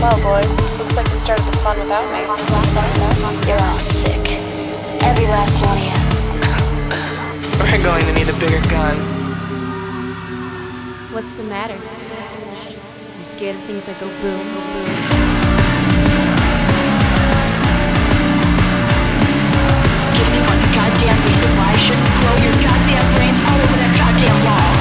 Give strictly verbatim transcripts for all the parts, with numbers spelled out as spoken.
Well, boys, looks like you started the fun without me. You're all sick. Every last one of you. We're going to need a bigger gun. What's the matter? You scared of things that go boom, boom, boom? Give me one goddamn reason why I shouldn't blow your goddamn brains all over that goddamn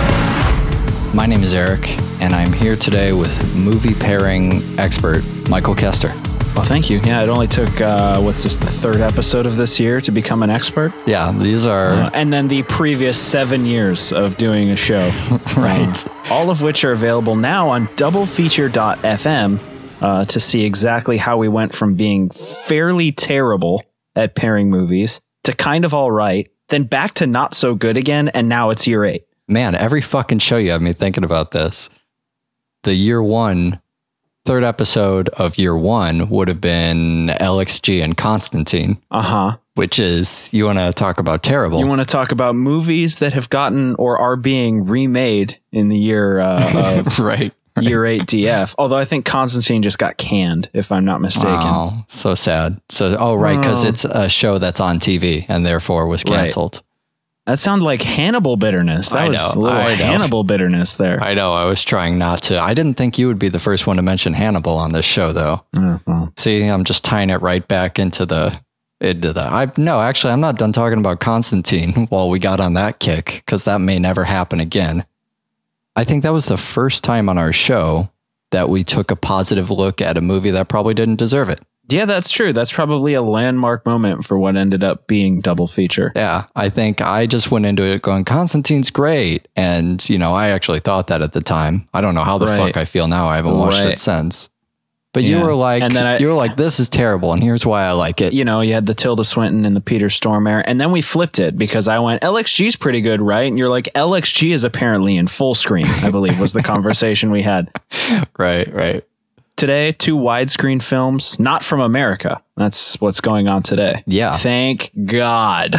wall. My name is Eric, and I'm here today with movie pairing expert Michael Kester. Well, thank you. Yeah, it only took, uh, what's this, the third episode of this year to become an expert? Yeah, these are... Uh, and then the previous seven years of doing a show. Right. Uh, all of which are available now on double feature dot f m uh, to see exactly how we went from being fairly terrible at pairing movies to kind of all right, then back to not so good again, and now it's year eight. Man, every fucking show you have me thinking about this. The year one... Third episode of year one would have been L X G and Constantine. Uh-huh. Which is, you want to talk about terrible. You want to talk about movies that have gotten or are being remade in the year uh, of right, right. year eight D F. Although I think Constantine just got canned, if I'm not mistaken. Oh, so sad. So, oh, right, because oh. it's a show that's on T V and therefore was canceled. Right. That sounded like Hannibal bitterness. That I was know, a little I know. Hannibal bitterness there. I know. I was trying not to. I didn't think you would be the first one to mention Hannibal on this show, though. Uh, well. See, I'm just tying it right back into the into the. I no, actually, I'm not done talking about Constantine while we got on that kick, because that may never happen again. I think that was the first time on our show that we took a positive look at a movie that probably didn't deserve it. Yeah, that's true. That's probably a landmark moment for what ended up being double feature. Yeah, I think I just went into it going, Constantine's great. And, you know, I actually thought that at the time. I don't know how the right. fuck I feel now. I haven't watched right. it since. But yeah. you were like, and then I, you were like, this is terrible. And here's why I like it. You know, you had the Tilda Swinton and the Peter Stormare. And then we flipped it because I went, L X G's pretty good, right? And you're like, L X G is apparently in full screen, I believe was the conversation we had. Right, right. Today, two widescreen films, not from America. That's what's going on today. Yeah. Thank God.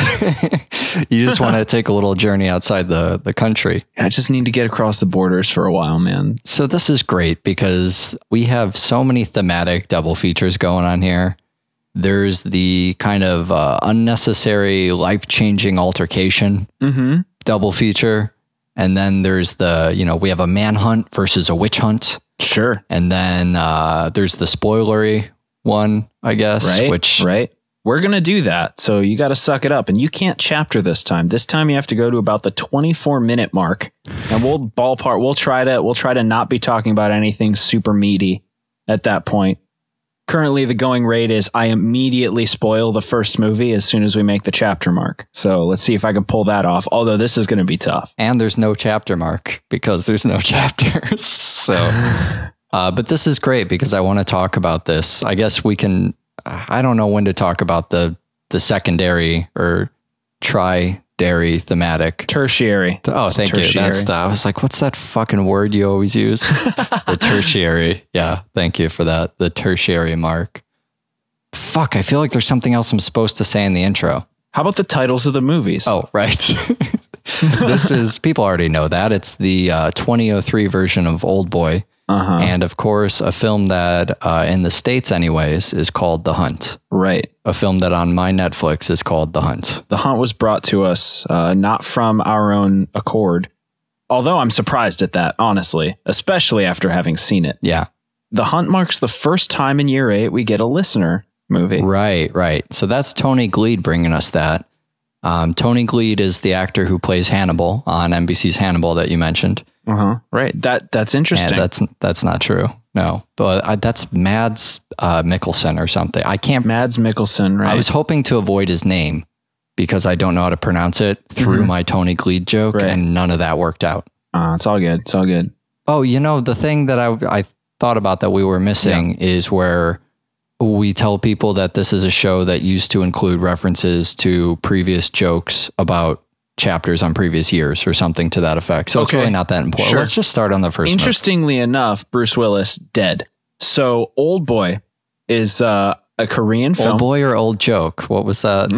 You just want to take a little journey outside the, the country. I just need to get across the borders for a while, man. So this is great because we have so many thematic double features going on here. There's the kind of uh, unnecessary life-changing altercation mm-hmm. double feature. And then there's the, you know, we have a manhunt versus a witch hunt. Sure. And then uh, there's the spoilery one, I guess. Right. Which, right. We're going to do that. So you got to suck it up. And you can't chapter this time. This time you have to go to about the twenty-four minute mark. And we'll ballpark. We'll try to we'll try to not be talking about anything super meaty at that point. Currently, the going rate is I immediately spoil the first movie as soon as we make the chapter mark. So let's see if I can pull that off. Although this is going to be tough. And there's no chapter mark because there's no chapters. So, uh, but this is great because I want to talk about this. I guess we can, I don't know when to talk about the, the secondary or tri-dairy thematic. Tertiary. Oh, thank tertiary. you. That's the, I was like, what's that fucking word you always use? The tertiary. Yeah. Thank you for that. The tertiary mark. Fuck. I feel like there's something else I'm supposed to say in the intro. How about the titles of the movies? Oh, right. This is, people already know that. It's the uh, twenty oh three version of Old Boy. Uh-huh. And of course, a film that uh, in the States anyways is called The Hunt. Right. A film that on my Netflix is called The Hunt. The Hunt was brought to us uh, not from our own accord. Although I'm surprised at that, honestly, especially after having seen it. Yeah. The Hunt marks the first time in year eight we get a listener movie. Right, right. So that's Tony Gleed bringing us that. Um, Tony Gleed is the actor who plays Hannibal on N B C's Hannibal that you mentioned. Uh-huh. Right. That that's interesting. Yeah, that's that's not true. No, but I, that's Mads uh, Mikkelsen or something. I can't. Mads Mikkelsen. Right. I was hoping to avoid his name because I don't know how to pronounce it through mm-hmm. my Tony Gleed joke, right. And none of that worked out. Uh, it's all good. It's all good. Oh, you know, the thing that I I thought about that we were missing yeah. is where we tell people that this is a show that used to include references to previous jokes about chapters on previous years or something to that effect. So okay. It's really not that important. Sure. Let's just start on the first. Interestingly movie. enough, Bruce Willis dead. So Old Boy is uh, a Korean film. Old Boy or Old Joke? What was that?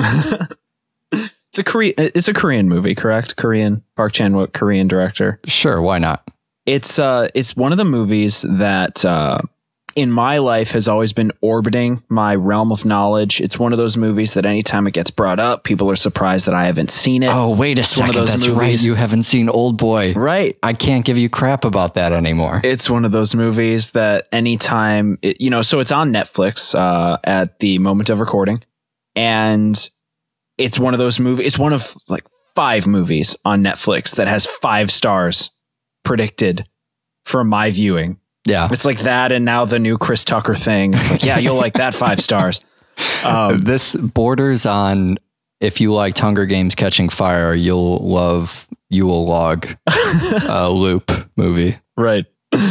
It's a Korean. It's a Korean movie, correct? Korean. Park Chan-wook, Korean director. Sure, why not? It's uh, it's one of the movies that uh, in my life has always been orbiting my realm of knowledge. It's one of those movies that anytime it gets brought up, people are surprised that I haven't seen it. Oh, wait a It's one second. of those That's movies- right. You haven't seen Old Boy. Right. I can't give you crap about that anymore. It's one of those movies that anytime, it, you know, so it's on Netflix uh, at the moment of recording. And it's one of those movies. It's one of like five movies on Netflix that has five stars predicted for my viewing. Yeah. It's like that. And now the new Chris Tucker thing. It's like, yeah, you'll like that five stars. Um, This borders on, if you liked Hunger Games Catching Fire, you'll love Yule Log uh, Loop movie. Right.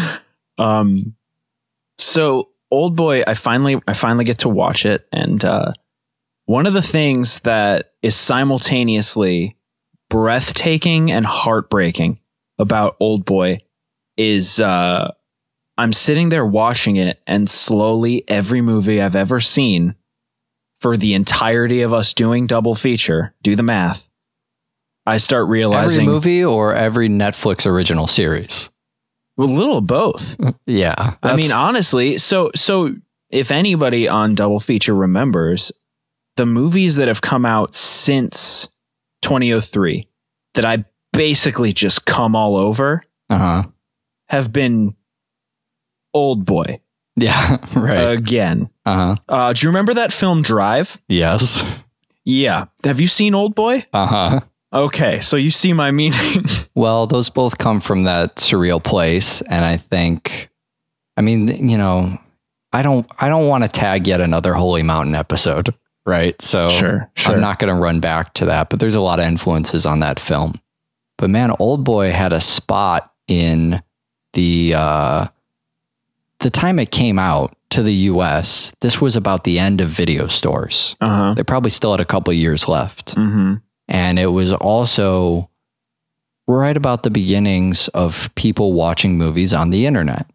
Um, so Old Boy, I finally, I finally get to watch it. And, uh, one of the things that is simultaneously breathtaking and heartbreaking about Old Boy is, uh, I'm sitting there watching it, and slowly every movie I've ever seen for the entirety of us doing double feature, do the math, I start realizing Every movie or every Netflix original series? a little of both. Yeah. I mean, that's- honestly, so so if anybody on Double Feature remembers the movies that have come out since twenty oh three that I basically just come all over uh-huh. have been Old Boy Yeah, right. again. Uh-huh. Uh, do you remember that film Drive? Yes. Yeah. Have you seen Old Boy? Uh-huh. Okay, so you see my meaning. Well, those both come from that surreal place, and I think, I mean, you know, I don't, I don't want to tag yet another Holy Mountain episode, right? So Sure, sure. I'm not going to run back to that, but there's a lot of influences on that film. But man, Old Boy had a spot in the uh, the time it came out to the U S. This was about the end of video stores. Uh-huh. They probably still had a couple of years left. Mm-hmm. And it was also right about the beginnings of people watching movies on the internet.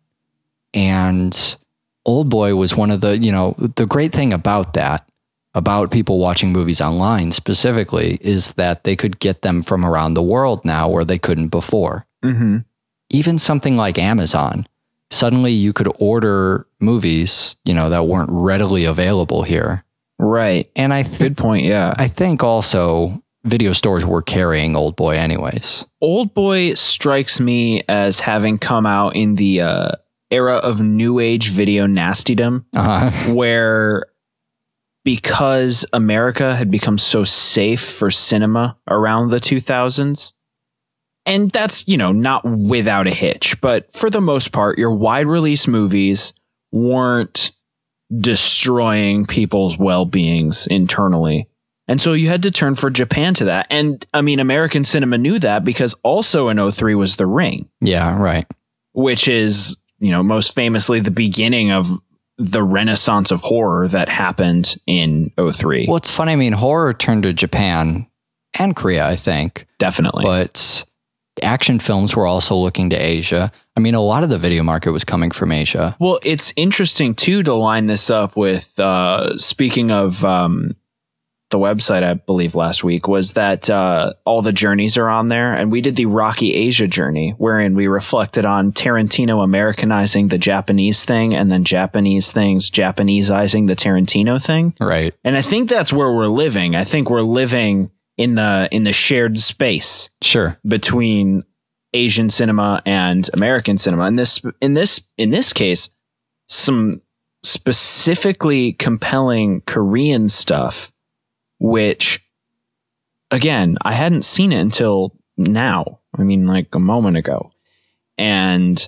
And Old Boy was one of the, you know, the great thing about that, about people watching movies online specifically, is that they could get them from around the world now where they couldn't before. Mm-hmm. Even something like Amazon, suddenly you could order movies, you know, that weren't readily available here. Right. And I think, Good point. Yeah. I think also video stores were carrying Old Boy anyways. Old Boy strikes me as having come out in the uh, era of new age video nastydom, Uh-huh. where because America had become so safe for cinema around the two thousands, and that's, you know, not without a hitch, but for the most part, your wide release movies weren't destroying people's well-beings internally. And so you had to turn for Japan to that. And I mean, American cinema knew that because also in oh three was The Ring, Yeah, right. which is, you know, most famously the beginning of the renaissance of horror that happened in oh three. Well, it's funny. I mean, horror turned to Japan and Korea, I think, Definitely. but action films were also looking to Asia. I mean, a lot of the video market was coming from Asia. Well, it's interesting too to line this up with, uh, speaking of, um, the website, I believe last week was that, uh, all the journeys are on there, and we did the Rocky Asia journey, wherein we reflected on Tarantino Americanizing the Japanese thing and then Japanese things Japaneseizing the Tarantino thing. Right. And I think that's where we're living. I think we're living in the, in the shared space Sure. between Asian cinema and American cinema. And this, in this, in this case, some specifically compelling Korean stuff, which again, I hadn't seen it until now. I mean, like a moment ago. And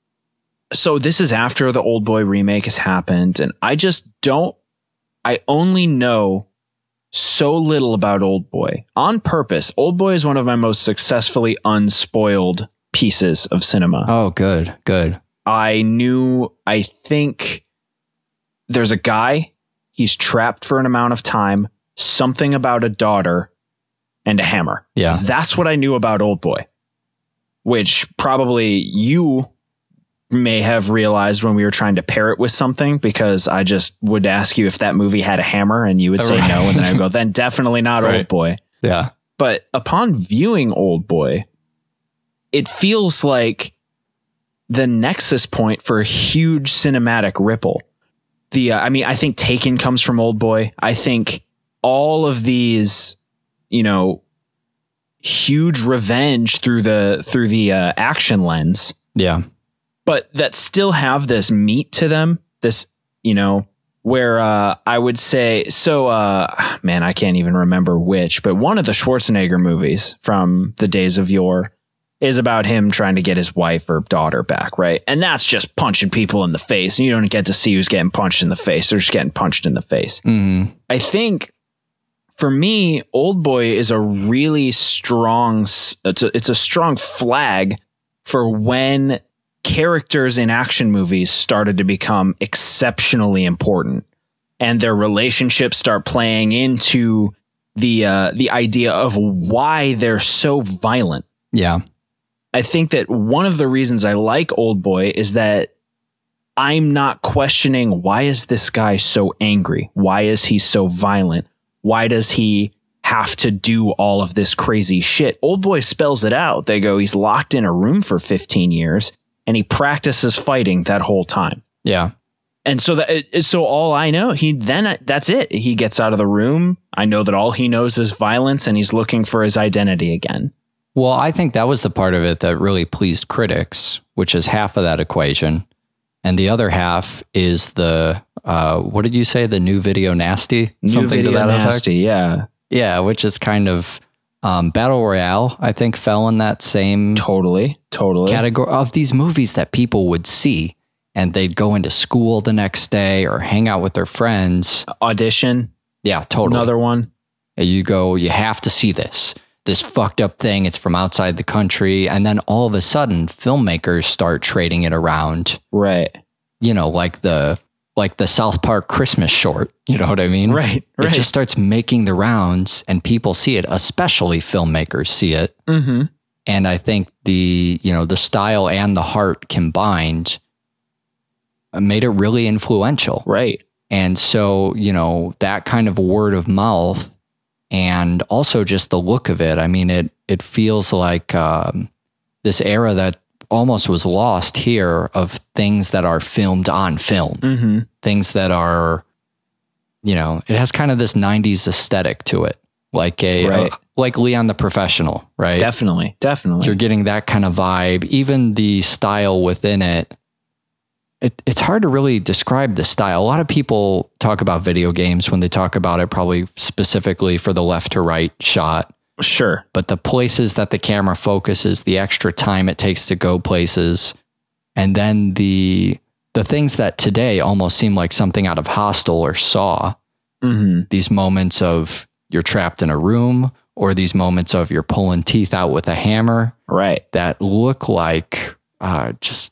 so this is after the Old Boy remake has happened. And I just don't, I only know so little about Old Boy on purpose. Old Boy is one of my most successfully unspoiled pieces of cinema. Oh, good. Good. I knew, I think there's a guy, he's trapped for an amount of time, something about a daughter and a hammer. Yeah. That's what I knew about Old Boy, which probably you may have realized when we were trying to pair it with something, because I just would ask you if that movie had a hammer and you would say Right. no. And then I'd go, then definitely not Right. Old Boy. Yeah. But upon viewing Old Boy, it feels like the nexus point for a huge cinematic ripple. The, uh, I mean, I think Taken comes from Old Boy. I think all of these, you know, huge revenge through the, through the uh, action lens. Yeah. But that still have this meat to them. This, you know, where uh, I would say, so, uh, man, I can't even remember which, but one of the Schwarzenegger movies from the days of yore is about him trying to get his wife or daughter back, right? And that's just punching people in the face. And you don't get to see who's getting punched in the face. They're just getting punched in the face. Mm-hmm. I think for me, Old Boy is a really strong, it's a, it's a strong flag for when characters in action movies started to become exceptionally important, and their relationships start playing into the uh, the idea of why they're so violent. Yeah. I think that one of the reasons I like Old Boy is that I'm not questioning, why is this guy so angry? Why is he so violent? Why does he have to do all of this crazy shit? Old Boy spells it out. They go, he's locked in a room for fifteen years and he practices fighting that whole time. Yeah. And so that, so all I know, he then that's it. He gets out of the room. I know that all he knows is violence, and he's looking for his identity again. Well, I think that was the part of it that really pleased critics, which is half of that equation. And the other half is the, uh, what did you say? The new video nasty? New Something video to that nasty, effect? yeah. Yeah, which is kind of um, Battle Royale, I think, fell in that same Totally, totally. category of these movies that people would see, and they'd go into school the next day or hang out with their friends. Audition. Yeah, totally. Another one. And you go, you have to see this. This fucked up thing. It's from outside the country. And then all of a sudden, filmmakers start trading it around. Right. You know, like the like the South Park Christmas short. You know what I mean? Right. Right. It just starts making the rounds, and people see it, especially filmmakers see it. Mm-hmm. And I think the, you know, the style and the heart combined made it really influential. Right. And so, you know, that kind of word of mouth, and also just the look of it. I mean, it it feels like um, this era that almost was lost here of things that are filmed on film, Mm-hmm. things that are, you know, it has kind of this nineties aesthetic to it, like a, Right. uh, like Leon the Professional, right? Definitely. Definitely. You're getting that kind of vibe. Even the style within it, it, it's hard to really describe the style. A lot of people talk about video games when they talk about it, probably specifically for the left to right shot. Sure. But the places that the camera focuses, the extra time it takes to go places, and then the the things that today almost seem like something out of Hostel or Saw. Mm-hmm. These moments of you're trapped in a room, or these moments of you're pulling teeth out with a hammer, Right. that look like uh, just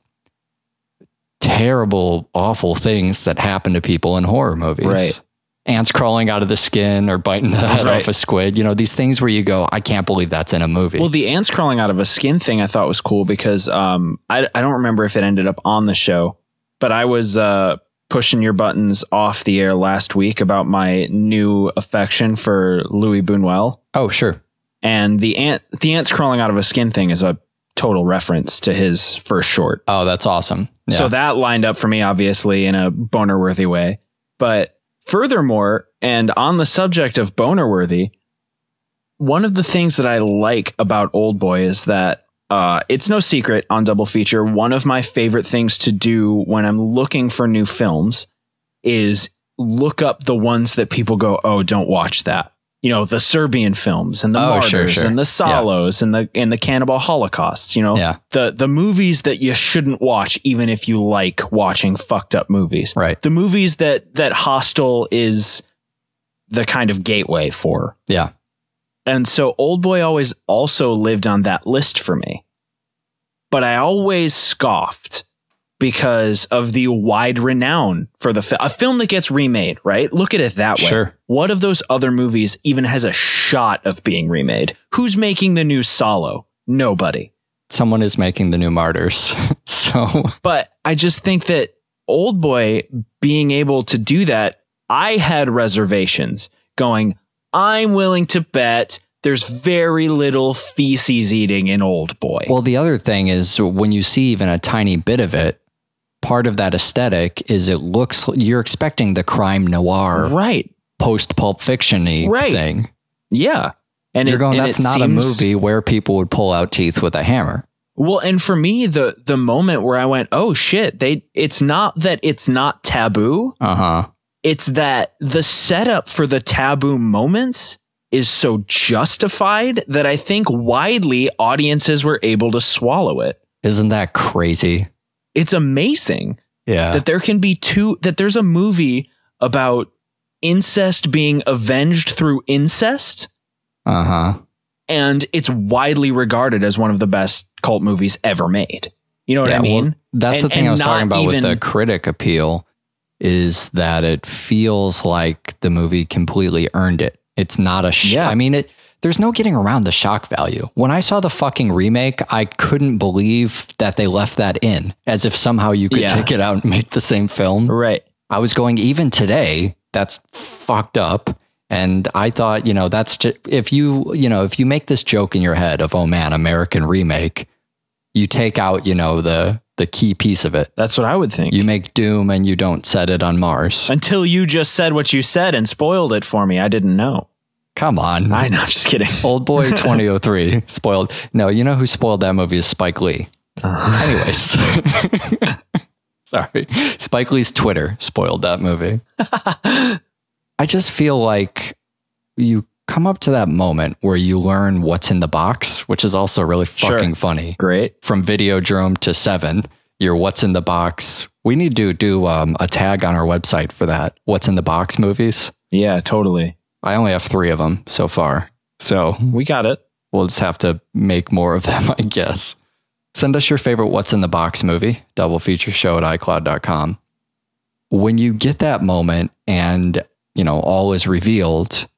terrible, awful things that happen to people in horror movies. Right. Ants crawling out of the skin or biting the head Right. off a squid. You know, these things where you go, I can't believe that's in a movie. Well, the ants crawling out of a skin thing I thought was cool because um, I, I don't remember if it ended up on the show, but I was uh, pushing your buttons off the air last week about my new affection for Louis Buñuel. oh, sure. And the ant, the ants crawling out of a skin thing is a total reference to his first short. Oh, that's awesome. Yeah. So that lined up for me, obviously, in a boner-worthy way. But furthermore, and on the subject of boner-worthy, one of the things that I like about Old Boy is that uh, it's no secret on Double Feature. One of my favorite things to do when I'm looking for new films is look up the ones that people go, oh, don't watch that. You know, the Serbian films and the Oh, Martyrs sure, sure. and the Solos and the and the Cannibal Holocausts, you know, Yeah. the the movies that you shouldn't watch, even if you like watching fucked up movies. Right. The movies that that Hostel is the kind of gateway for. Yeah. And so Old Boy always also lived on that list for me. But I always scoffed because of the wide renown for the film. A film that gets remade, right? Look at it that way. Sure. What of those other movies even has a shot of being remade? Who's making the new Solo? Nobody. Someone is making the new Martyrs. So, But I just think that Old Boy being able to do that, I had reservations going, I'm willing to bet there's very little feces eating in Old Boy. Well, the other thing is when you see even a tiny bit of it, part of that aesthetic is it looks, you're expecting the crime noir, right? Post Pulp Fiction-y right. thing. Yeah. And you're it, going, and that's it not seems, a movie where people would pull out teeth with a hammer. Well, and for me, the the moment where I went, oh shit, they it's not that it's not taboo. Uh-huh. It's that the setup for the taboo moments is so justified that I think widely audiences were able to swallow it. Isn't that crazy? It's amazing. Yeah. That there can be two, that there's a movie about incest being avenged through incest. Uh-huh. And it's widely regarded as one of the best cult movies ever made. You know what yeah, I mean? Well, that's and, the thing I was talking about even, with the critic appeal is that it feels like the movie completely earned it. It's not a sh- yeah. I mean, it. There's no getting around the shock value. When I saw the fucking remake, I couldn't believe that they left that in, as if somehow you could yeah. take it out and make the same film. Right. I was going, even today, that's fucked up. And I thought, you know, that's just, if you, you know, if you make this joke in your head of, oh man, American remake, you take out, you know, the, the key piece of it. That's what I would think. You make Doom and you don't set it on Mars. Until you just said what you said and spoiled it for me. I didn't know. Come on. I know. I'm just kidding. Old Boy twenty oh three spoiled. No, you know who spoiled that movie is Spike Lee. Uh, Anyways. Sorry. Spike Lee's Twitter spoiled that movie. I just feel like you come up to that moment where you learn what's in the box, which is also really fucking sure. funny. Great. From Videodrome to Seven, your what's in the box. We need to do um, a tag on our website for that. What's in the box movies. Yeah, totally. I only have three of them so far. So we got it. We'll just have to make more of them, I guess. Send us your favorite What's in the Box movie, double feature show at i cloud dot com. When you get that moment and, you know, all is revealed,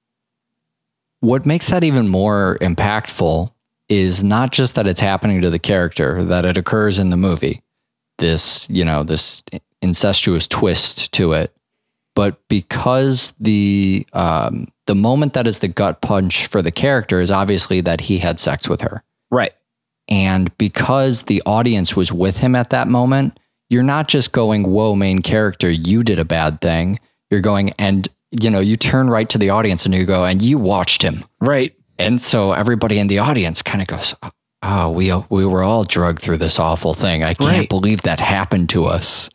what makes that even more impactful is not just that it's happening to the character, that it occurs in the movie, this, you know, this incestuous twist to it, but because the um, the moment that is the gut punch for the character is obviously that he had sex with her. Right. And because the audience was with him at that moment, you're not just going, whoa, main character, you did a bad thing. You're going, and, you know, you turn right to the audience and you go, and you watched him. Right. And so everybody in the audience kind of goes, oh, we we were all drugged through this awful thing. I can't right. believe that happened to us.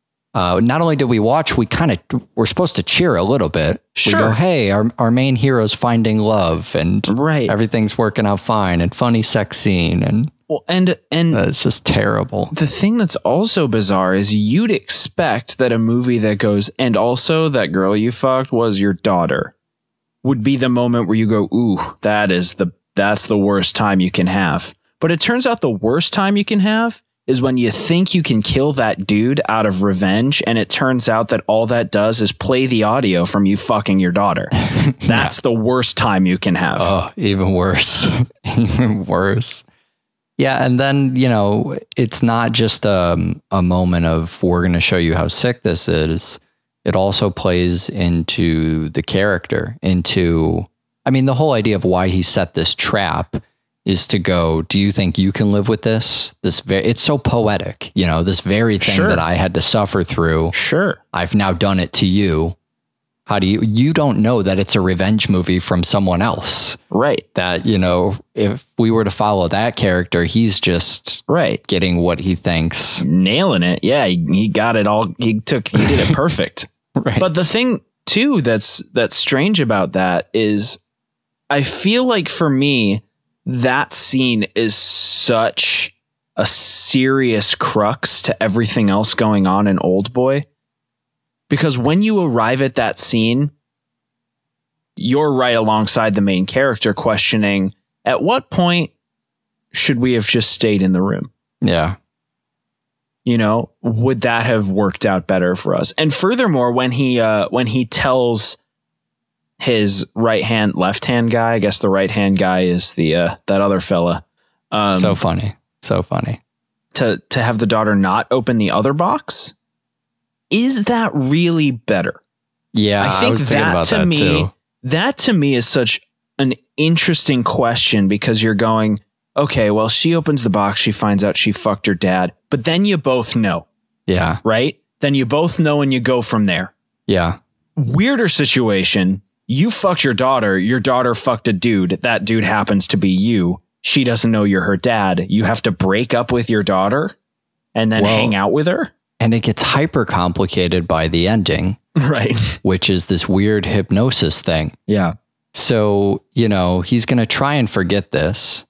Uh, not only did we watch, we kind of we're supposed to cheer a little bit. Sure. We go, hey, our our main hero's finding love and right. everything's working out fine and funny sex scene. And well, and and uh, it's just terrible. The thing that's also bizarre is you'd expect that a movie that goes, and also that girl you fucked was your daughter, would be the moment where you go, ooh, that is the that's the worst time you can have. But it turns out the worst time you can have is when you think you can kill that dude out of revenge, and it turns out that all that does is play the audio from you fucking your daughter. That's yeah. the worst time you can have. Oh, even worse. Even worse. Yeah, and then, you know, it's not just um, a moment of we're going to show you how sick this is. It also plays into the character, into, I mean, the whole idea of why he set this trap is to go, do you think you can live with this? This very, it's so poetic, you know, this very thing sure. that I had to suffer through. Sure. I've now done it to you. How do you, you don't know that it's a revenge movie from someone else. Right. That, you know, if we were to follow that character, he's just right. getting what he thinks. Nailing it. Yeah. He, he got it all. He took, he did it perfect. Right. But the thing too, that's, that's strange about that is I feel like for me, that scene is such a serious crux to everything else going on in Old Boy. Because when you arrive at that scene, you're right alongside the main character questioning, at what point should we have just stayed in the room? Yeah. You know, would that have worked out better for us? And furthermore, when he uh, when he tells his right hand, left hand guy, I guess the right hand guy is the uh, that other fella. Um, so funny. So funny. To to have the daughter not open the other box. Is that really better? Yeah, I think I was thinking that about to that me, too. That to me is such an interesting question because you're going, okay, well, she opens the box, she finds out she fucked her dad, but then you both know, Yeah. right? Then you both know and you go from there. Yeah. Weirder situation. You fucked your daughter. Your daughter fucked a dude. That dude happens to be you. She doesn't know you're her dad. You have to break up with your daughter and then Well, hang out with her. And it gets hyper complicated by the ending, Right. which is this weird hypnosis thing. Yeah. So, you know, he's going to try and forget this,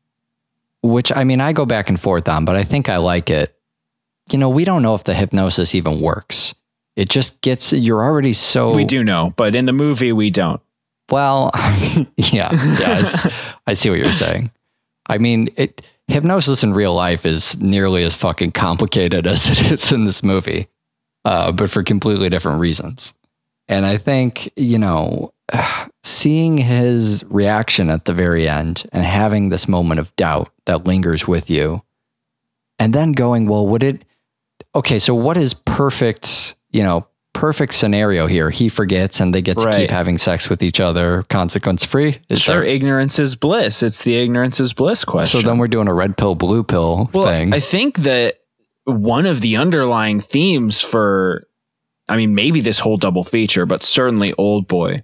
which, I mean, I go back and forth on, but I think I like it. You know, we don't know if the hypnosis even works. It just gets, you're already so... We do know, but in the movie, we don't. Well, yeah, yes, I see what you're saying. I mean, it, hypnosis in real life is nearly as fucking complicated as it is in this movie, uh, but for completely different reasons. And I think, you know, seeing his reaction at the very end and having this moment of doubt that lingers with you, and then going, well, would it... Okay, so what is perfect, you know, perfect scenario here? He forgets and they get to Right. keep having sex with each other consequence free. Is Sure, there, ignorance is bliss. It's the ignorance is bliss question. so then we're doing a red pill, blue pill well, thing. I think that one of the underlying themes for, I mean, maybe this whole double feature, but certainly Old Boy,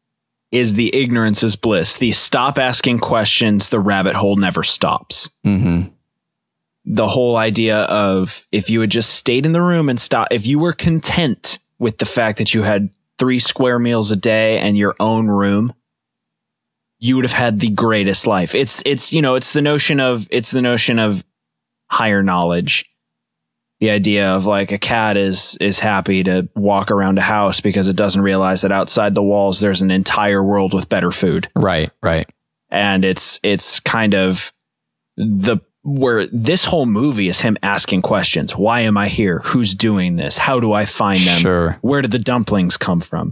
is the ignorance is bliss. The stop asking questions, the rabbit hole never stops. Mm-hmm. The whole idea of if you had just stayed in the room and stop, if you were content with the fact that you had three square meals a day and your own room, you would have had the greatest life. It's, it's, you know, it's the notion of, it's the notion of higher knowledge. The idea of like a cat is, is happy to walk around a house because it doesn't realize that outside the walls, there's an entire world with better food. Right, right. And it's, it's kind of the, where this whole movie is him asking questions. Why am I here? Who's doing this? How do I find them? Sure. Where did the dumplings come from?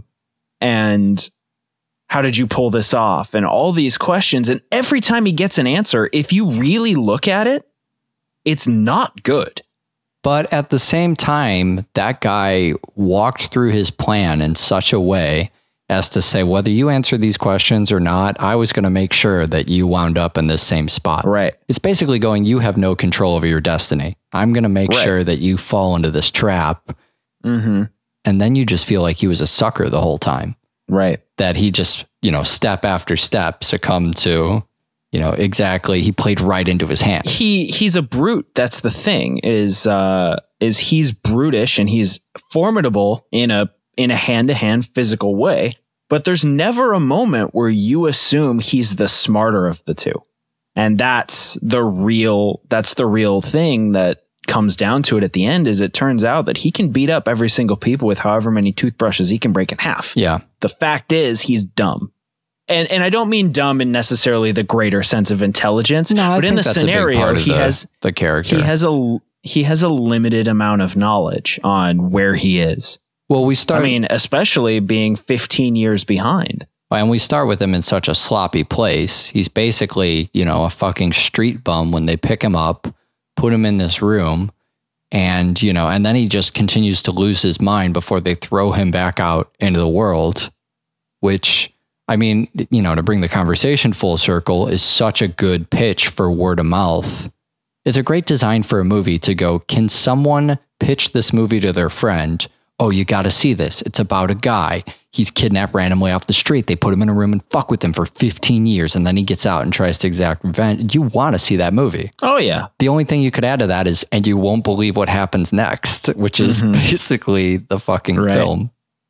And how did you pull this off? And all these questions. And every time he gets an answer, if you really look at it, it's not good. But at the same time, that guy walked through his plan in such a way as to say, whether you answer these questions or not, I was going to make sure that you wound up in this same spot. Right. It's basically going, you have no control over your destiny. I'm going to make Right. sure that you fall into this trap. Mm-hmm. And then you just feel like he was a sucker the whole time. Right. That he just, you know, step after step succumbed to, you know, exactly. He played right into his hand. He he's a brute. That's the thing is uh, is he's brutish and he's formidable in a in a hand-to-hand physical way, but there's never a moment where you assume he's the smarter of the two. And that's the real, that's the real thing that comes down to it at the end is it turns out that he can beat up every single people with however many toothbrushes he can break in half. Yeah. The fact is he's dumb. And and I don't mean dumb in necessarily the greater sense of intelligence, No, I but in think the that's a big scenario, part of he the- has the character. he has a he has a limited amount of knowledge on where he is. Well, we start. I mean, especially being fifteen years behind. And we start with him in such a sloppy place. He's basically, you know, a fucking street bum when they pick him up, put him in this room, and, you know, and then he just continues to lose his mind before they throw him back out into the world, which, I mean, you know, to bring the conversation full circle is such a good pitch for word of mouth. It's a great design for a movie to go, can someone pitch this movie to their friend? Oh, you got to see this. It's about a guy. He's kidnapped randomly off the street. They put him in a room and fuck with him for fifteen years. And then he gets out and tries to exact revenge. You want to see that movie. Oh, yeah. The only thing you could add to that is, and you won't believe what happens next, which is Mhm. basically the fucking Right. film.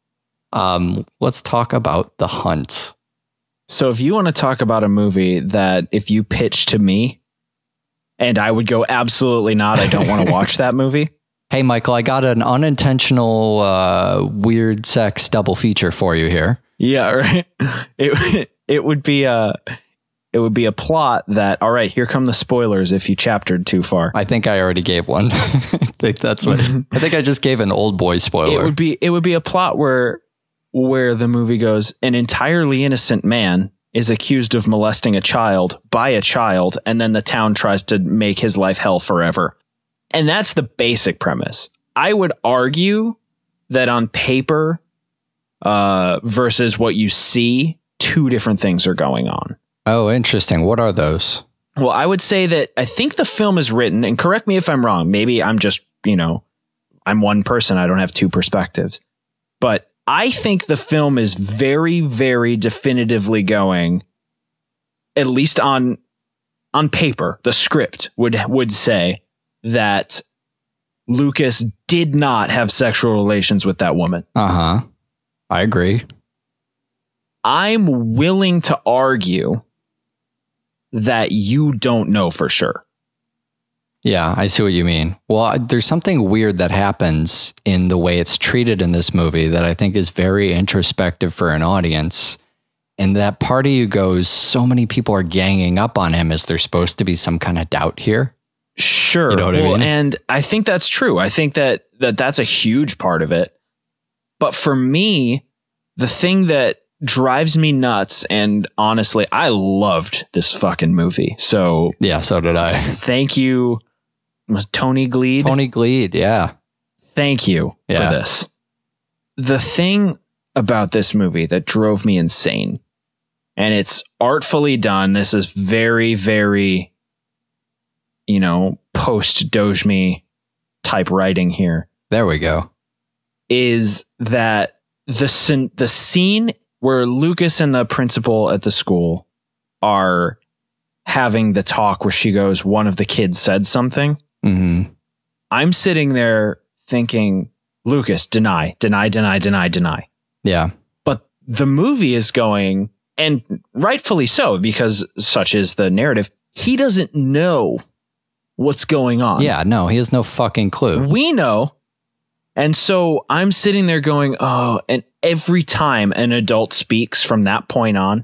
Um, let's talk about The Hunt. So if you want to talk about a movie that if you pitch to me and I would go, absolutely not, I don't want to watch that movie. Hey, Michael, I got an unintentional uh, weird sex double feature for you here. Yeah, right. It it would be a it would be a plot that, all right, here come the spoilers if you chaptered too far. I think I already gave one. I think that's what I think I just gave an Old Boy spoiler. It would be it would be a plot where where the movie goes, an entirely innocent man is accused of molesting a child by a child, and then the town tries to make his life hell forever. And that's the basic premise. I would argue that on paper, uh, versus what you see two different things are going on. Oh, interesting. What are those? Well, I would say that I think the film is written, and correct me if I'm wrong. Maybe I'm just, you know, I'm one person. I don't have two perspectives. But I think the film is very, very definitively going, at least on on paper, the script would would say that Lucas did not have sexual relations with that woman. Uh-huh. I agree. I'm willing to argue that you don't know for sure. Yeah, I see what you mean. Well, there's something weird that happens in the way it's treated in this movie that I think is very introspective for an audience. And that part of you goes, so many people are ganging up on him. Is there supposed to be some kind of doubt here? Sure. You know what well, I mean? And I think that's true. I think that, that that's a huge part of it. But for me, the thing that drives me nuts, and honestly, I loved this fucking movie. So yeah, so did I. Thank you. Was Tony Gleed? Tony Gleed, yeah. Thank you Yeah. for this. The thing about this movie that drove me insane, and it's artfully done. This is very, very, you know, post Dojme type writing here. There we go. Is that the scene, the scene where Lucas and the principal at the school are having the talk where she goes, one of the kids said something. Mm-hmm. I'm sitting there thinking, Lucas, deny, deny, deny, deny, deny. Yeah. But the movie is going, and rightfully so, because such is the narrative, he doesn't know what's going on. Yeah, no, he has no fucking clue. We know. And so I'm sitting there going, oh, and every time an adult speaks from that point on,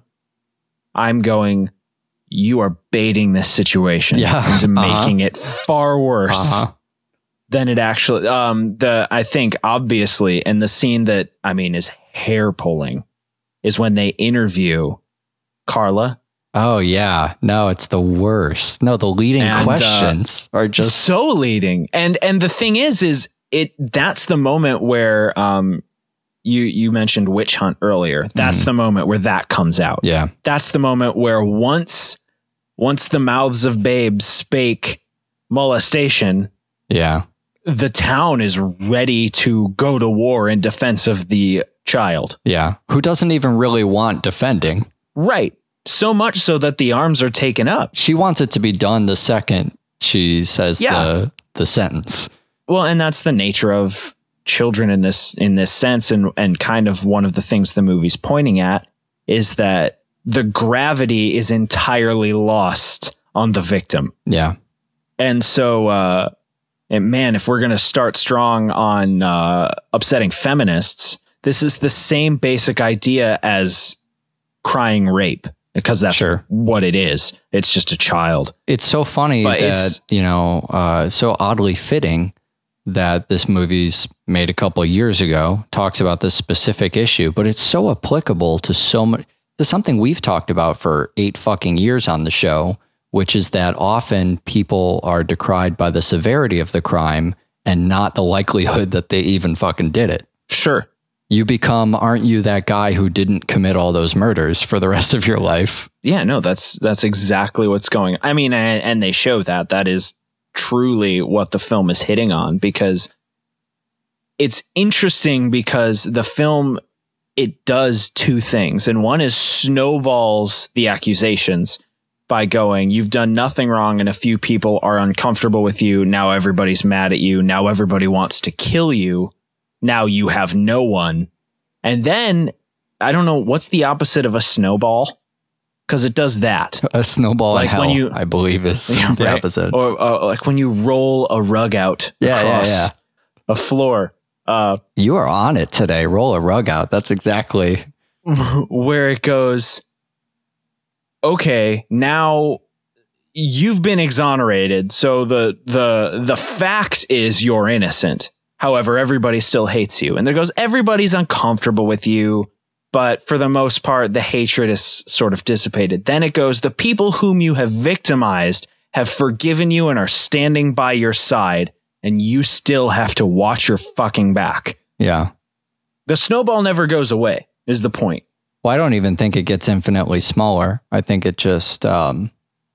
I'm going, you are baiting this situation Yeah. into Uh-huh. making it far worse Uh-huh. than it actually, um, the, I think obviously, and the scene that, I mean, is hair pulling is when they interview Carla. Oh, yeah. No, it's the worst. No, the leading And, uh, questions are just so leading. And, and the thing is, is it, that's the moment where, um, you, you mentioned Witch Hunt earlier. That's Mhm. the moment where that comes out. Yeah. That's the moment where once, once the mouths of babes spake molestation, Yeah. the town is ready to go to war in defense of the child. Yeah. Who doesn't even really want defending? Right. So much so that the arms are taken up. She wants it to be done the second she says Yeah. the the sentence. Well, and that's the nature of children in this in this sense, and and kind of one of the things the movie's pointing at is that the gravity is entirely lost on the victim. Yeah. And so uh and man, if we're going to start strong on uh upsetting feminists, this is the same basic idea as crying rape, because that's Sure. what it is. It's just a child. It's so funny But that, it's- you know, uh, so oddly fitting that this movie's made a couple of years ago, talks about this specific issue, but it's so applicable to so much, to something we've talked about for eight fucking years on the show, which is that often people are decried by the severity of the crime and not the likelihood that they even fucking did it. Sure. You become, aren't you that guy who didn't commit all those murders for the rest of your life? Yeah, no, that's that's exactly what's going. I mean, and, and they show that that is truly what the film is hitting on, because it's interesting because the film, it does two things. And one is snowballs the accusations by going, you've done nothing wrong and a few people are uncomfortable with you. Now everybody's mad at you. Now everybody wants to kill you. Now you have no one. And then I don't know, what's the opposite of a snowball? Because it does that. A snowball Like in hell, when you- I believe, is Yeah, the right. opposite. Or uh, like when you roll a rug out Yeah, yeah, across yeah. a floor, uh, You are on it today. Roll a rug out. That's exactly. where it goes, okay, now you've been exonerated. So the, the, the fact is you're innocent. However, everybody still hates you. And there goes, everybody's uncomfortable with you. But for the most part, the hatred is sort of dissipated. Then it goes, the people whom you have victimized have forgiven you and are standing by your side. And you still have to watch your fucking back. Yeah. The snowball never goes away, is the point. Well, I don't even think it gets infinitely smaller. I think it just, um,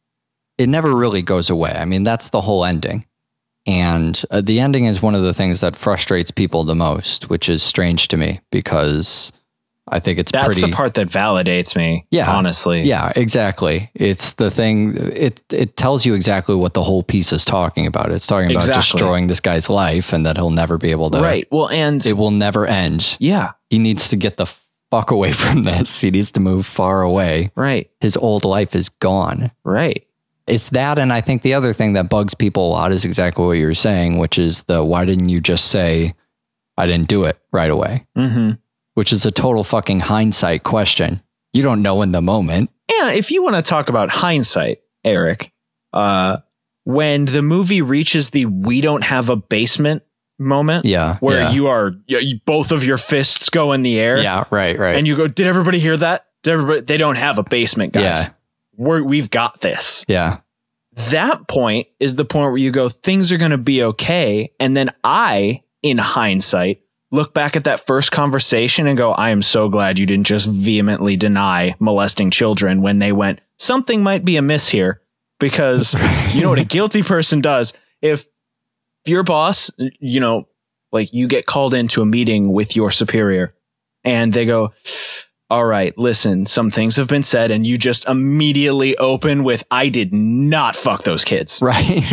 it never really goes away. I mean, that's the whole ending. And uh, the ending is one of the things that frustrates people the most, which is strange to me because I think it's That's pretty... the part that validates me, yeah, honestly. Yeah, exactly. It's the thing, it it tells you exactly what the whole piece is talking about. It's talking about Exactly. destroying this guy's life and that he'll never be able to... Right. Well, and... It will never end. Yeah. He needs to get the fuck away from this. He needs to move far away. Right. His old life is gone. Right. It's that, and I think the other thing that bugs people a lot is exactly what you're saying, which is the why didn't you just say I didn't do it right away? Mm-hmm. Which is a total fucking hindsight question. You don't know in the moment. Yeah, if you want to talk about hindsight, Eric, uh, when the movie reaches the "we don't have a basement" moment, Yeah, where yeah. you are you, both of your fists go in the air, Yeah, right, right. and you go, "Did everybody hear that? Did everybody? They don't have a basement, guys. Yeah. We're we've got this." yeah, That point is the point where you go, things are going to be okay. And then I, in hindsight, look back at that first conversation and go, I am so glad you didn't just vehemently deny molesting children when they went, something might be amiss here. Because you know what a guilty person does? If your boss, you know, like you get called into a meeting with your superior and they go, all right, listen, some things have been said, and you just immediately open with, I did not fuck those kids. right,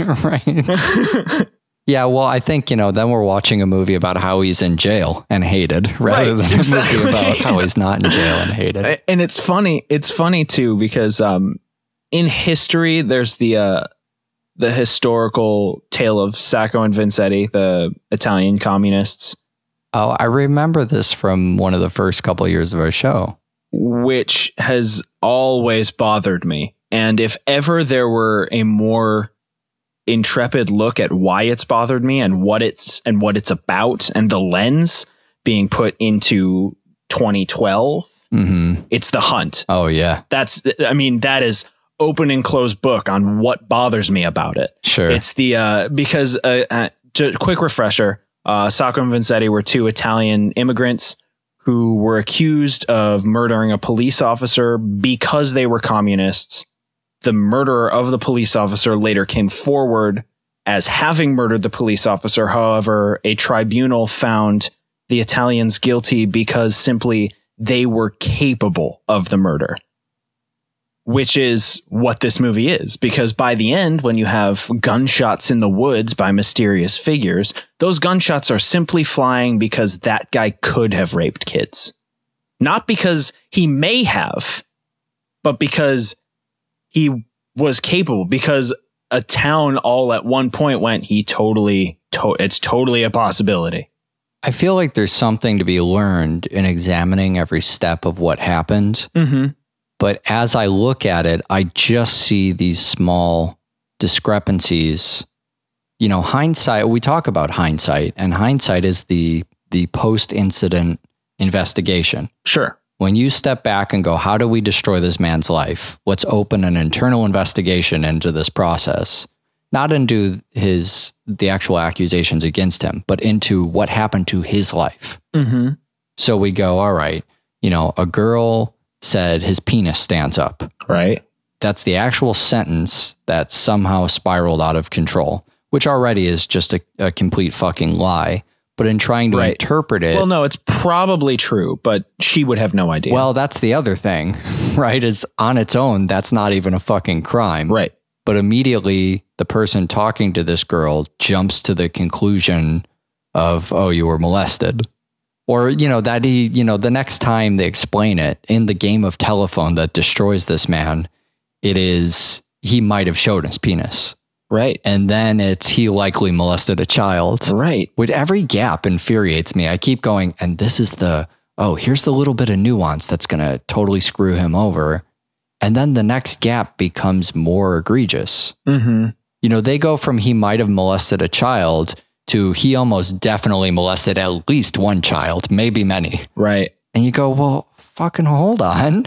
right. Yeah, well, I think, you know, then we're watching a movie about how he's in jail and hated rather Right, than exactly. a movie about how he's not in jail and hated. And it's funny. It's funny, too, because um, in history, there's the uh, the historical tale of Sacco and Vanzetti, the Italian communists. Oh, I remember this from one of the first couple of years of our show. Which has always bothered me. And if ever there were a more intrepid look at why it's bothered me and what it's and what it's about and the lens being put into twenty twelve, Mm-hmm. it's The Hunt. Oh, yeah. That's, I mean, that is open and closed book on what bothers me about it. Sure. It's the, uh, because, uh, uh, to, quick refresher, Uh, Sacco and Vanzetti were two Italian immigrants who were accused of murdering a police officer because they were communists. The murderer of the police officer later came forward as having murdered the police officer. However, a tribunal found the Italians guilty because simply they were capable of the murder. Which is what this movie is, because by the end, when you have gunshots in the woods by mysterious figures, those gunshots are simply flying because that guy could have raped kids. Not because he may have, but because he was capable, because a town all at one point went, he totally, to- it's totally a possibility. I feel like there's something to be learned in examining every step of what happened. Mm-hmm. But as I look at it, I just see these small discrepancies. You know, hindsight, we talk about hindsight, and hindsight is the the post-incident investigation. Sure. When you step back and go, how do we destroy this man's life? Let's open an internal investigation into this process. Not into his the actual accusations against him, but into what happened to his life. Mm-hmm. So we go, all right, you know, a girl said his penis stands up. Right. That's the actual sentence that somehow spiraled out of control, which already is just a, a complete fucking lie. But in trying to Right. interpret it... Well, no, it's probably true, but she would have no idea. Well, that's the other thing, right? Is on its own, that's not even a fucking crime. right. But immediately the person talking to this girl jumps to the conclusion of, oh, you were molested. Or, you know, that he, you know, the next time they explain it in the game of telephone that destroys this man, it is he might have showed his penis. Right. And then it's he likely molested a child. Right. With every gap infuriates me. I keep going, and this is the, oh, here's the little bit of nuance that's going to totally screw him over. And then the next gap becomes more egregious. Mm-hmm. You know, they go from he might have molested a child to he almost definitely molested at least one child, maybe many. Right. And you go, well, fucking hold on.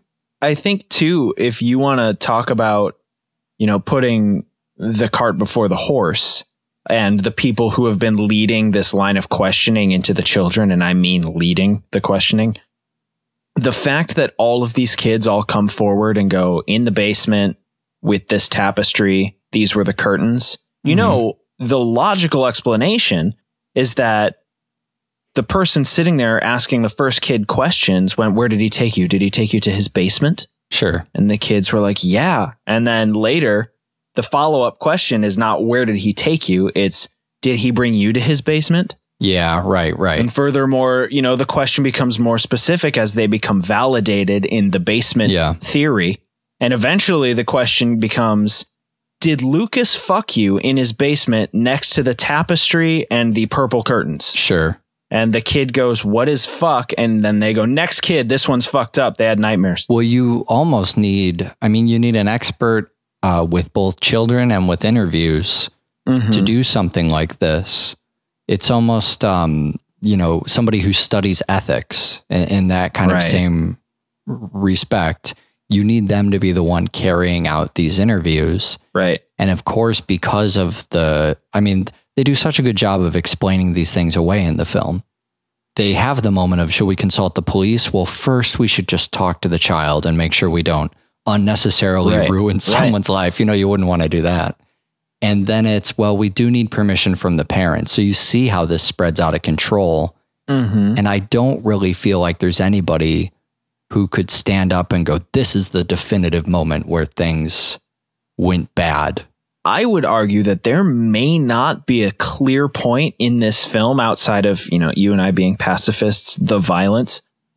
I think too, if you want to talk about, you know, putting the cart before the horse and the people who have been leading this line of questioning into the children, and I mean leading the questioning, the fact that all of these kids all come forward and go in the basement with this tapestry, these were the curtains. You mm-hmm. know, the logical explanation is that the person sitting there asking the first kid questions went, where did he take you? Did he take you to his basement? Sure. And the kids were like, yeah. And then later, the follow-up question is not where did he take you? It's did he bring you to his basement? Yeah, right, right. And furthermore, you know, the question becomes more specific as they become validated in the basement yeah. theory. And eventually the question becomes, did Lucas fuck you in his basement next to the tapestry and the purple curtains? Sure. And the kid goes, what is fuck? And then they go, next kid, this one's fucked up. They had nightmares. Well, you almost need, I mean, you need an expert uh, with both children and with interviews mm-hmm. to do something like this. It's almost, um, you know, somebody who studies ethics in, in that kind right. of same respect. You need them to be the one carrying out these interviews. Right. And of course, because of the, I mean, they do such a good job of explaining these things away in the film. They have the moment of, should we consult the police? Well, first we should just talk to the child and make sure we don't unnecessarily right. ruin someone's right. life. You know, you wouldn't want to do that. And then it's, well, we do need permission from the parents. So you see how this spreads out of control. Mm-hmm. And I don't really feel like there's anybody who could stand up and go, this is the definitive moment where things went bad. I would argue that there may not be a clear point in this film outside of, you know, you and I being pacifists, the violence,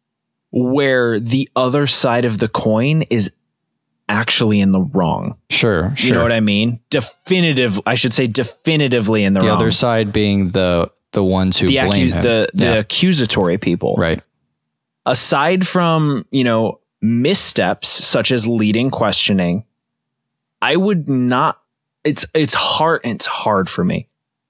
where the other side of the coin is actually in the wrong. Sure, sure. You know what I mean? Definitive, I should say definitively in the, the wrong. The other side being the the ones who the blame acu- him. The, the yeah. accusatory people. Right. Aside from, you know, missteps such as leading questioning, I would not, it's, it's hard, it's hard for me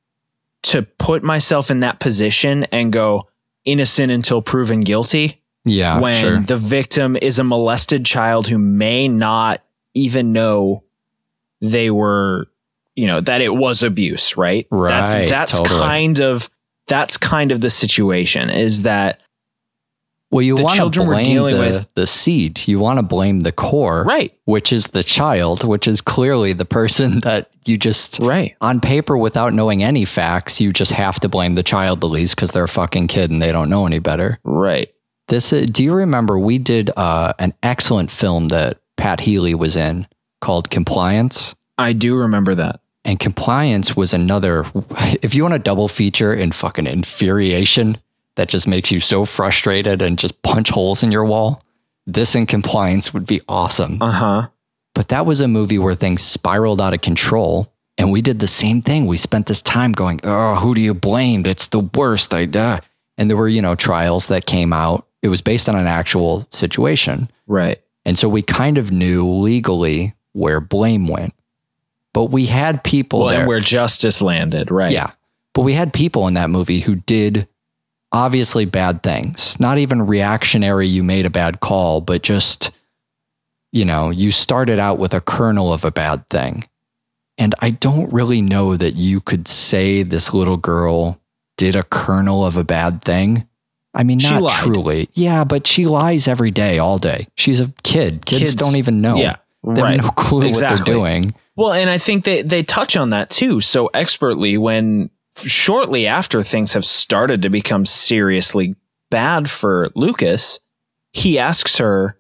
to put myself in that position and go innocent until proven guilty. Yeah. When sure. the victim is a molested child who may not even know they were, you know, that it was abuse, right? Right. That's, that's totally. kind of, that's kind of the situation is that, well, you the want to children blame we're dealing the, with, the seed. You want to blame the core, right? Which is the child, which is clearly the person that you just, right. on paper, without knowing any facts, you just have to blame the child the least because they're a fucking kid and they don't know any better. Right. This, uh, do you remember we did uh, an excellent film that Pat Healy was in called Compliance? I do remember that. And Compliance was another, if you want a double feature in fucking infuriation that just makes you so frustrated and just punch holes in your wall, this and Compliance would be awesome. Uh-huh. But that was a movie where things spiraled out of control. And we did the same thing. We spent this time going, oh, who do you blame? It's the worst. I die. And there were, you know, trials that came out. It was based on an actual situation. Right. And so we kind of knew legally where blame went. But we had people well, there. And where justice landed, right? Yeah. But we had people in that movie who did obviously bad things. Not even reactionary, you made a bad call, but just, you know, you started out with a kernel of a bad thing. And I don't really know that you could say this little girl did a kernel of a bad thing. I mean, not she lied. truly. Yeah, but she lies every day, all day. She's a kid. Kids, Kids don't even know. Yeah. They right. have no clue exactly. what they're doing. Well, and I think they, they touch on that too so expertly when shortly after things have started to become seriously bad for Lucas, he asks her,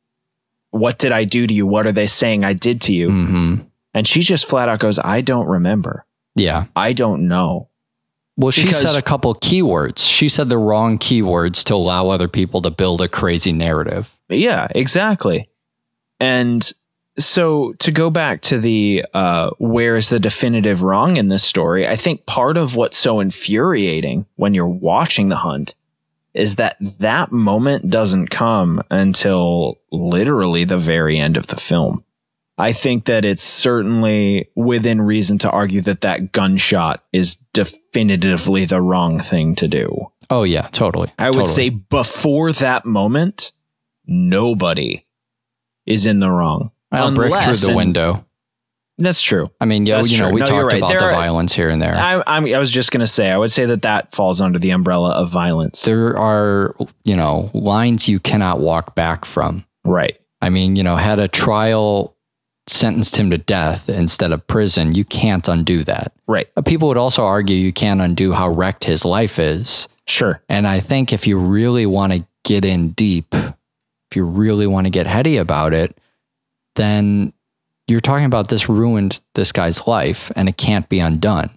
what did I do to you? What are they saying I did to you? Mm-hmm. And she just flat out goes, I don't remember. Yeah. I don't know. Well, she Because- said a couple keywords. She said the wrong keywords to allow other people to build a crazy narrative. Yeah, exactly. And so to go back to the uh, where is the definitive wrong in this story, I think part of what's so infuriating when you're watching The Hunt is that that moment doesn't come until literally the very end of the film. I think that it's certainly within reason to argue that that gunshot is definitively the wrong thing to do. Oh, yeah, totally. I would totally. say before that moment, nobody is in the wrong. I'll break through the and- window. That's true. I mean, yo, That's you know, true. we No, you're talked right. about There the are- violence here and there. I, I'm, I was just going to say, I would say that that falls under the umbrella of violence. There are, you know, lines you cannot walk back from. Right. I mean, you know, had a trial sentenced him to death instead of prison, you can't undo that. Right. But people would also argue you can't undo how wrecked his life is. Sure. And I think if you really want to get in deep, if you really want to get heady about it, then you're talking about this ruined this guy's life and it can't be undone.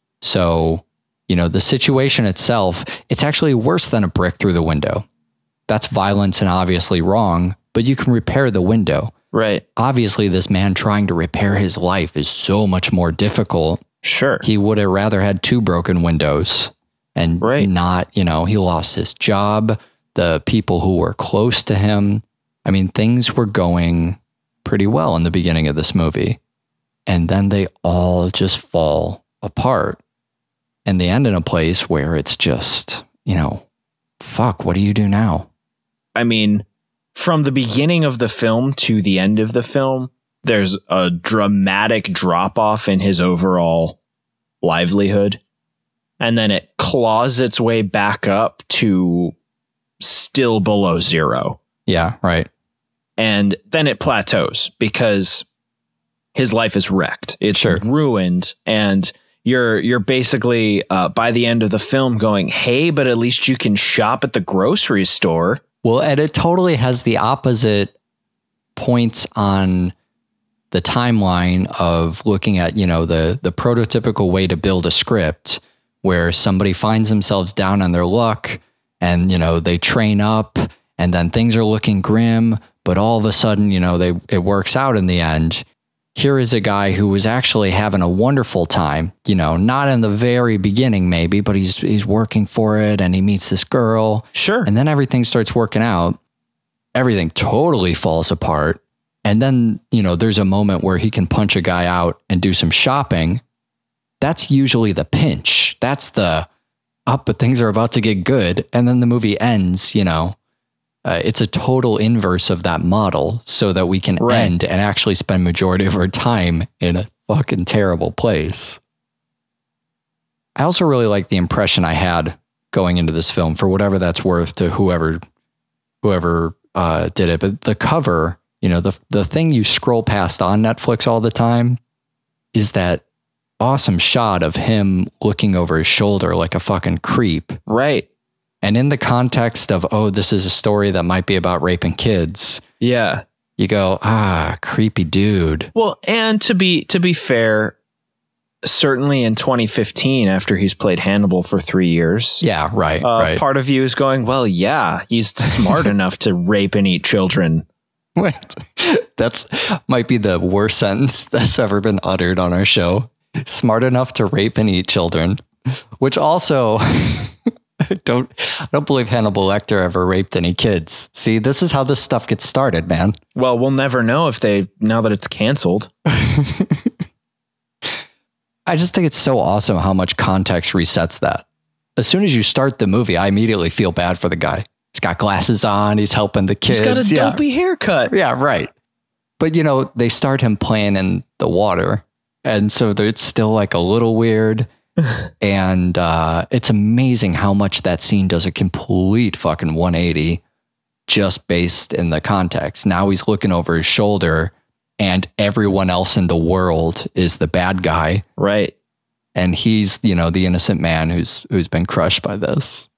So, you know, the situation itself, it's actually worse than a brick through the window. That's violence and obviously wrong, but you can repair the window. Right. Obviously, this man trying to repair his life is so much more difficult. Sure. He would have rather had two broken windows and Right. not, you know, he lost his job, the people who were close to him. I mean, things were going pretty well in the beginning of this movie. And then they all just fall apart. And they end in a place where it's just, you know, fuck, what do you do now? I mean, from the beginning of the film to the end of the film, there's a dramatic drop off in his overall livelihood. And then it claws its way back up to still below zero. Yeah, right. And then it plateaus because his life is wrecked. It's Sure. ruined. And you're you're basically uh, by the end of the film going, hey, but at least you can shop at the grocery store. Well, and it totally has the opposite points on the timeline of looking at, you know, the the prototypical way to build a script where somebody finds themselves down on their luck and, you know, they train up and then things are looking grim, but all of a sudden, you know, they it works out in the end. Here is a guy who was actually having a wonderful time, you know, not in the very beginning, maybe, but he's he's working for it and he meets this girl. Sure. And then everything starts working out. Everything totally falls apart. And then, you know, there's a moment where he can punch a guy out and do some shopping. That's usually the pinch. That's the up, but things are about to get good. And then the movie ends, you know. Uh, it's a total inverse of that model so that we can Right. end and actually spend majority of our time in a fucking terrible place. I also really like the impression I had going into this film, for whatever that's worth to whoever whoever uh, did it. But the cover, you know, the the thing you scroll past on Netflix all the time is that awesome shot of him looking over his shoulder like a fucking creep. Right. And in the context of, oh, this is a story that might be about raping kids, Yeah. you go, ah, creepy dude. Well, and to be to be fair, certainly in twenty fifteen, after he's played Hannibal for three years, Yeah, right, uh, right. part of you is going, well, yeah, he's smart enough to rape and eat children. That's might be the worst sentence that's ever been uttered on our show. Smart enough to rape and eat children, which also I don't I don't believe Hannibal Lecter ever raped any kids. See, this is how this stuff gets started, man. Well, we'll never know if they now that it's canceled. I just think it's so awesome how much context resets that. As soon as you start the movie, I immediately feel bad for the guy. He's got glasses on. He's helping the kids. He's got a Yeah. dopey haircut. Yeah, right. But, you know, they start him playing in the water. And so there- it's still like a little weird. And uh, it's amazing how much that scene does a complete fucking one eighty just based in the context. Now he's looking over his shoulder and everyone else in the world is the bad guy. Right. And he's, you know, the innocent man who's who's been crushed by this.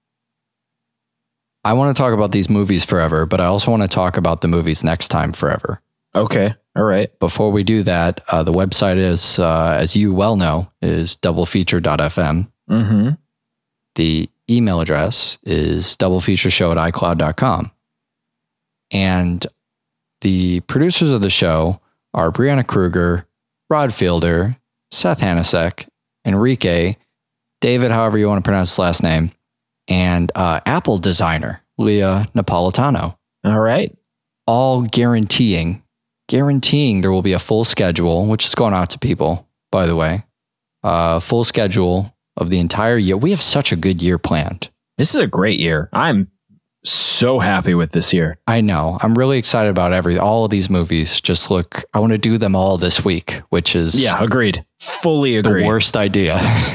I want to talk about these movies forever, but I also want to talk about the movies next time forever. Okay. All right. Before we do that, uh, the website is, uh, as you well know, is double feature dot f m. Mm-hmm. The email address is doublefeatureshow at icloud dot com. And the producers of the show are Brianna Kruger, Rod Fielder, Seth Hanasek, Enrique, David, however you want to pronounce his last name, and uh, Apple designer, Leah Napolitano. All right. All guaranteeing, guaranteeing there will be a full schedule, which is going out to people, by the way, uh, full schedule of the entire year. We have such a good year planned. This is a great year. I'm so happy with this year. I know. I'm really excited about every all of these movies. Just look, I want to do them all this week, which is Yeah, agreed. Fully agree. the worst idea.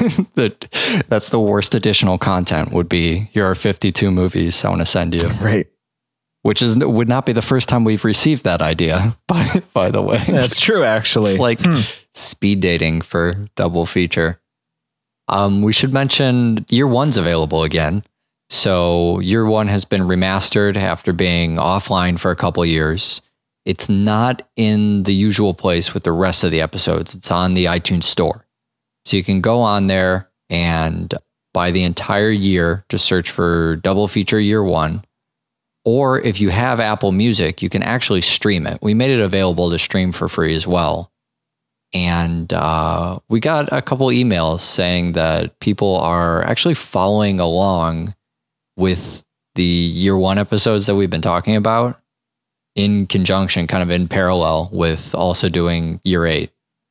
that That's the worst additional content would be, here are fifty-two movies I want to send you. Right. Which is would not be the first time we've received that idea, by, by the way. That's true, actually. It's like Hmm. speed dating for double feature. Um, we should mention Year One's available again. So Year One has been remastered after being offline for a couple years. It's not in the usual place with the rest of the episodes. It's on the iTunes store. So you can go on there and buy the entire year. Just search for Double Feature Year One. Or if you have Apple Music, you can actually stream it. We made it available to stream for free as well. And uh, we got a couple emails saying that people are actually following along with the Year One episodes that we've been talking about in conjunction, kind of in parallel with also doing Year Eight,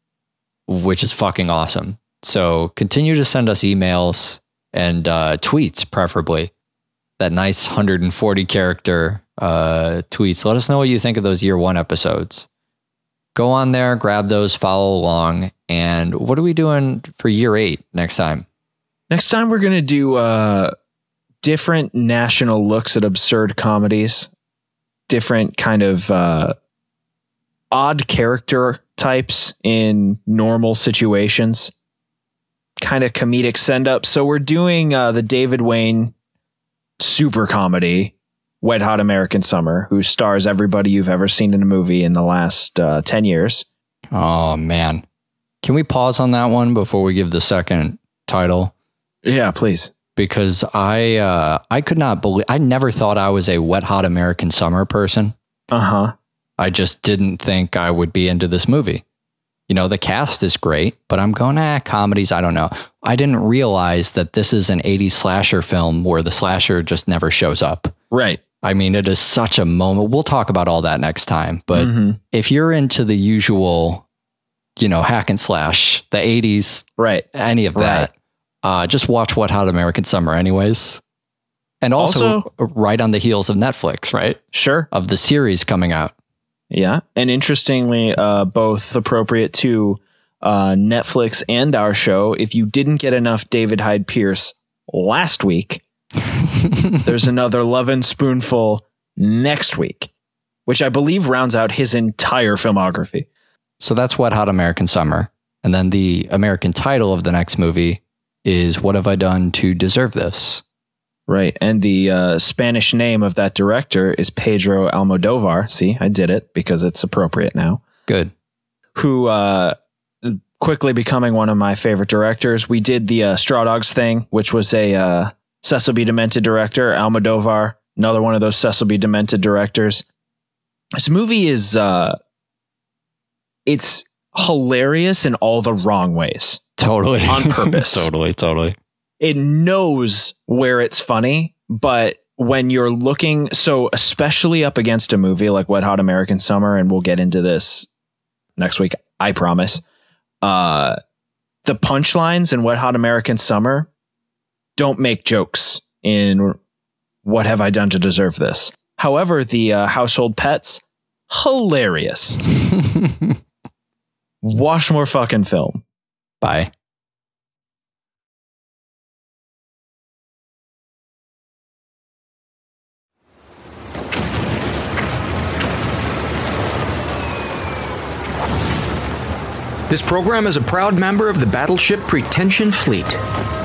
which is fucking awesome. So continue to send us emails and uh, tweets, preferably. That nice one hundred forty character uh, tweets. Let us know what you think of those Year One episodes. Go on there, grab those, follow along. And what are we doing for Year Eight next time? Next time we're going to do uh, different national looks at absurd comedies, different kind of uh, odd character types in normal situations, kind of comedic send up. So we're doing uh, the David Wayne super comedy, Wet Hot American Summer, who stars everybody you've ever seen in a movie in the last uh, ten years. Oh, man. Can we pause on that one before we give the second title? Yeah, please. Because I uh, I could not believe, I never thought I was a Wet Hot American Summer person. Uh-huh. I just didn't think I would be into this movie. You know, the cast is great, but I'm going, ah, comedies, I don't know. I didn't realize that this is an eighties slasher film where the slasher just never shows up. Right. I mean, it is such a moment. We'll talk about all that next time. But Mm-hmm. if you're into the usual, you know, hack and slash, the eighties, Right. any of that, uh, just watch Wet Hot American Summer anyways. And also, Also- right on the heels of Netflix, right? Sure. Of the series coming out. Yeah. And interestingly, uh, both appropriate to uh, Netflix and our show. If you didn't get enough David Hyde Pierce last week, there's another Lovin' Spoonful next week, which I believe rounds out his entire filmography. So that's Wet Hot American Summer. And then the American title of the next movie is What Have I Done to Deserve This? Right. And the uh, Spanish name of that director is Pedro Almodovar. See, I did it because it's appropriate now. Good. Who uh, quickly becoming one of my favorite directors. We did the uh, Straw Dogs thing, which was a uh, Cecil B. Demented director. Almodovar, another one of those Cecil B. Demented directors. This movie is uh, it's hilarious in all the wrong ways. Totally. On purpose. totally, totally. It knows where it's funny, but when you're looking, so especially up against a movie like Wet Hot American Summer, and we'll get into this next week, I promise. Uh, the punchlines in Wet Hot American Summer don't make jokes in What Have I Done to Deserve This? However, the uh, household pets, hilarious. Watch more fucking film. Bye. This program is a proud member of the Battleship Pretension Fleet.